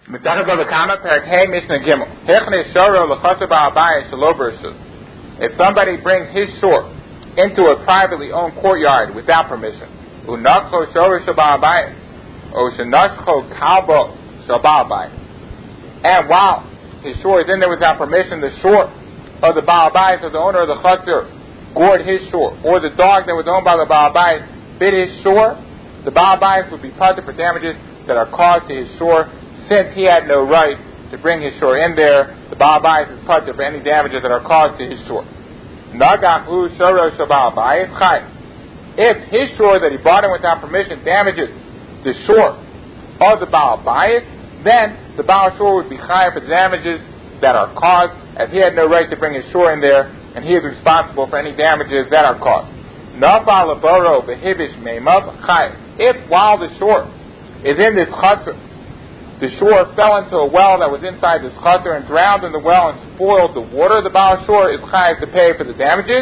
If somebody brings his shore into a privately owned courtyard without permission, and while his shore is in there without permission, the shore of the Baal Bayis, or the owner of the chutzner, gored his shore, or the dog that was owned by the Baal Bayis bit his shore, the Baal Bayis would be punished for damages that are caused to his shore, since he had no right to bring his shore in there. The Baal Bayis is punished for any damages that are caused to his shore. If his shore that he brought in without permission damages the shore of the Baal Bayis, then the Baal shore would be chayav for the damages that are caused, as he had no right to bring his shore in there, and he is responsible for any damages that are caused. If while the shore is in this chutzner, the shore fell into a well that was inside this chutzner and drowned in the well and spoiled the water, the Baal shore is chayav to pay for the damages.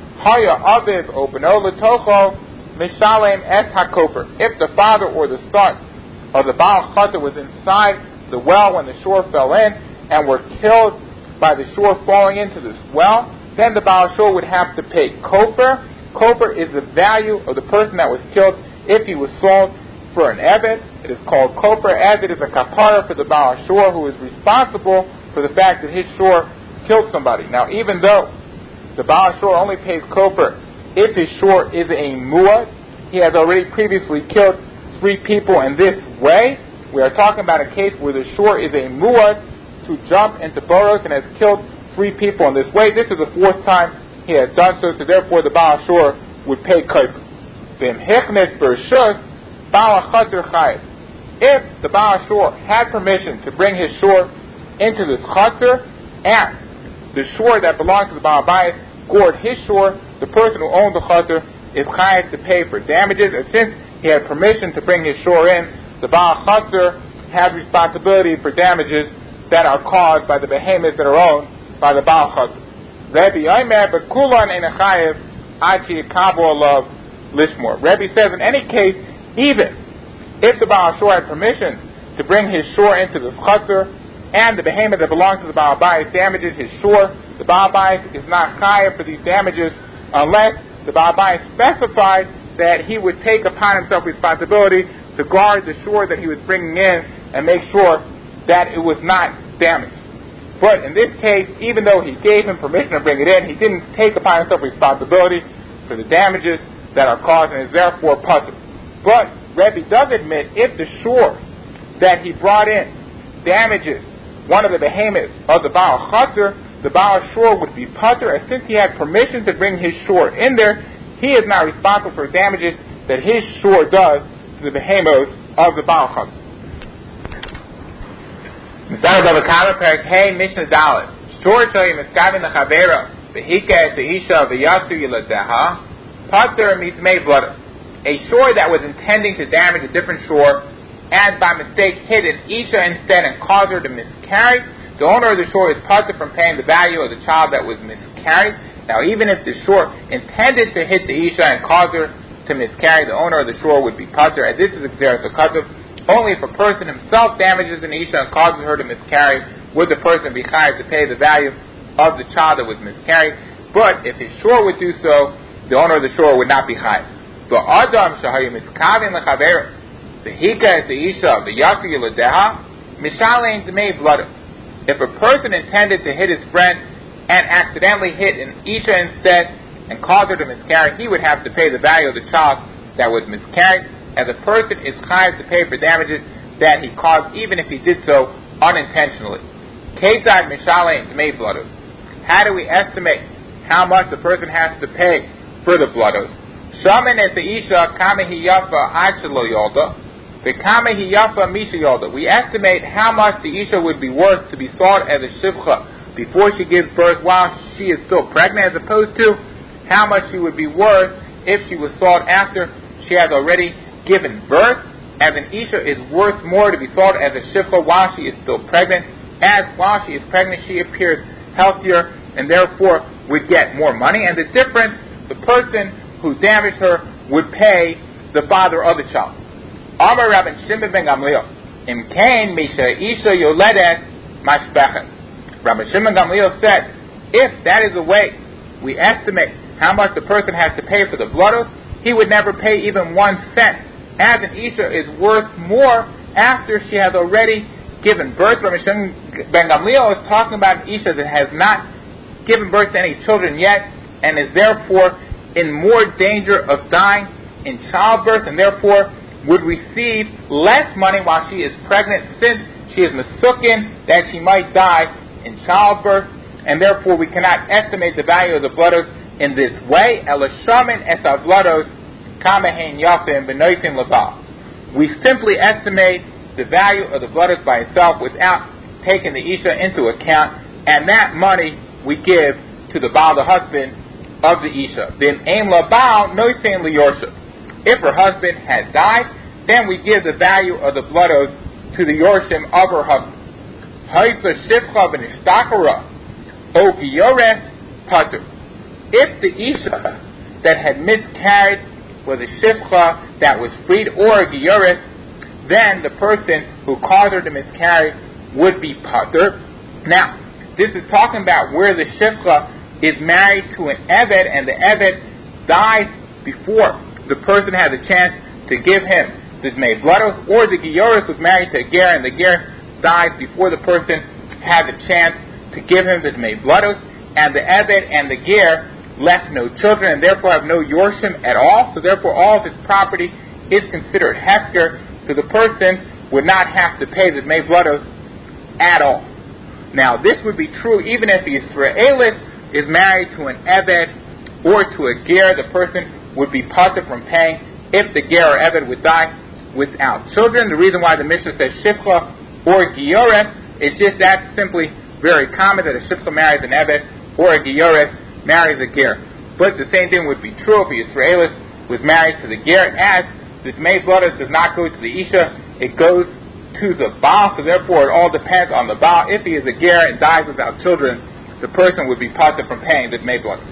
If the father or the son of the Baal chutzner was inside the well when the shore fell in and were killed by the shore falling into this well, then the Baal shore would have to pay kofer. Kofer is the value of the person that was killed if he was sold for an eved. It is called kofer, as it is a kapara for the Baal shore, who is responsible for the fact that his shore killed somebody. Now, even though the Baal shore only pays kofer if his shore is a muad, he has already previously killed 3 people in this way. We are talking about a case where the shore is a muad to jump into boros and has killed 3 people in this way. This is the 4th time he has done so, so therefore the Baal shore would pay kofer. If the Baal shore had permission to bring his shore into this chutzner, and the shore that belonged to the Baal Bayis gored his shore, the person who owned the chutzner is chayav to pay for damages, and since he had permission to bring his shore in, the Baal chutzner has responsibility for damages that are caused by the behemoths that are owned by the Baal chutzner. Rebbe says, in any case, even if the Baal shore had permission to bring his shore into the chutzner, and the behemoth that belongs to the Baal Bayis damages his shore, the Baal Bayis is not chayav for these damages unless the Baal Bayis specified that he would take upon himself responsibility to guard the shore that he was bringing in and make sure that it was not damaged. But in this case, even though he gave him permission to bring it in, he didn't take upon himself responsibility for the damages that are caused and is therefore puzzled. But Rebbe does admit if the shore that he brought in damages one of the behemoths of the Baal chutzner, the Baal shore would be putter, and since he had permission to bring his shore in there, he is not responsible for damages that his shore does to the behemoths of the Baal chutzner. Mishnah Dalet. Shore shoyim eskavin lechavera v'hika esheisha v'yatsu yiladeha pater mitmei blood. A shore that was intending to damage a different shore and by mistake hit an isha instead and caused her to miscarry, the owner of the shore is pater from paying the value of the child that was miscarried. Now, even if the shore intended to hit the isha and cause her to miscarry, the owner of the shore would be pater, as this is exeris hakatuv. Only if a person himself damages an isha and causes her to miscarry, would the person be chayav to pay the value of the child that was miscarried. But if his shore would do so, the owner of the shore would not be chayav. But adam shahayim iskavin lechavera v'hika the isha v'yatsu yiladeha mishalein dmei blood. If a person intended to hit his friend and accidentally hit an isha instead and caused her to miscarry, he would have to pay the value of the child that was miscarried, as a person is chayav to pay for damages that he caused, even if he did so unintentionally. Ketzad mishalein dmei blodos. How do we estimate how much the person has to pay for the blodos? Shaman es the isha kama hi yafa ad shelo yolda, v'kama hi yafa misha yolda. We estimate how much the isha would be worth to be sold as a shivcha before she gives birth while she is still pregnant, as opposed to how much she would be worth if she was sold after she has already given birth. As an isha is worth more to be sold as a shivcha while she is still pregnant, as while she is pregnant she appears healthier and therefore would get more money, and the difference, the person who damaged her would pay the father of the child. Amar Rabban Shimon ben Gamliel, Imkain misha isha yoledet mashbechas. Rabbi Shimon Gamliel said, if that is the way we estimate how much the person has to pay for the blood oath, he would never pay even 1 cent, as an isha is worth more after she has already given birth. Rabbi Shimon ben Gamliel is talking about an isha that has not given birth to any children yet, and is therefore in more danger of dying in childbirth, and therefore would receive less money while she is pregnant, since she is mesukin that she might die in childbirth, and therefore we cannot estimate the value of the blood oath in this way. We simply estimate the value of the blood oath by itself without taking the isha into account, and that money we give to the baal, the husband of the isha. If her husband had died, then we give the value of the blood oath to the yorshim of her husband. If the isha that had miscarried was a shifcha that was freed, or a giyores, then the person who caused her to miscarry would be patur. Now, this is talking about where the shifcha is married to an eved, and the eved dies before the person had the chance to give him the dmei blood oath, or the giyores was married to a ger, and the ger dies before the person had the chance to give him the dmei blood oath, and the eved and the ger left no children, and therefore have no yorshim at all, so therefore all of his property is considered hefker, so the person would not have to pay the dmei blood oath at all. Now, this would be true even if the Yisraelis is married to an eved or to a ger. The person would be patur from paying if the ger or eved would die without children. The reason why the Mishnah says shifcha or giyores is just that's simply very common, that a shifcha marries an eved or a giyores marries a ger. But the same thing would be true if a Yisraelis was married to the ger, as the dmei blood oath does not go to the isha, it goes to the baal, so therefore it all depends on the baal. If he is a ger and dies without children, the person would be patur from paying the dmei blood oath.